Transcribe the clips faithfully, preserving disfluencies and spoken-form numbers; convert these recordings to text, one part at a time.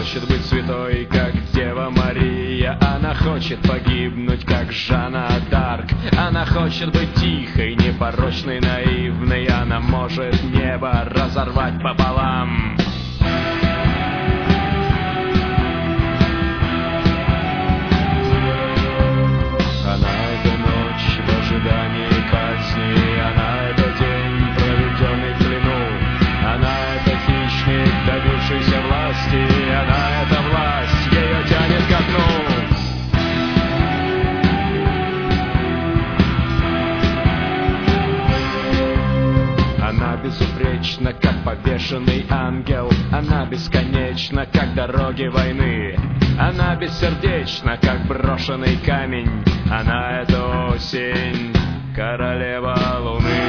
хочет быть святой, как Дева Мария. Она хочет погибнуть, как Жанна д'Арк. Она хочет быть тихой, непорочной, наивной. Она может небо разорвать пополам. Она — это ночь в ожидании казни. Она — это день, проведенный в плену. Она — это хищник, добившийся власти. Она — это власть, ее тянет ко дну. Она безупречна, как повешенный ангел. Она бесконечна, как дороги войны. Она бессердечна, как брошенный камень. Она — это осень, королева луны.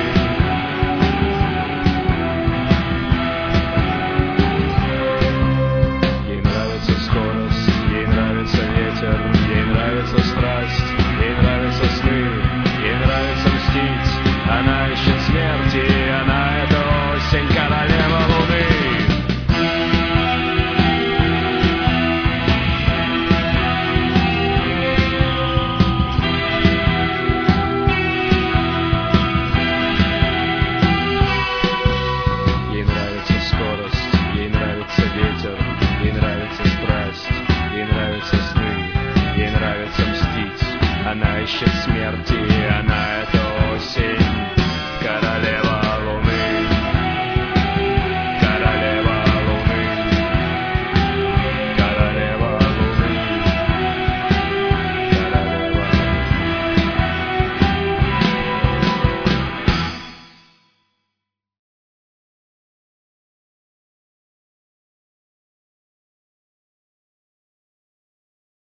Ей нравится скорость, ей нравится ветер, ей нравится страсть, ей нравятся сны, ей нравится мстить. Она ищет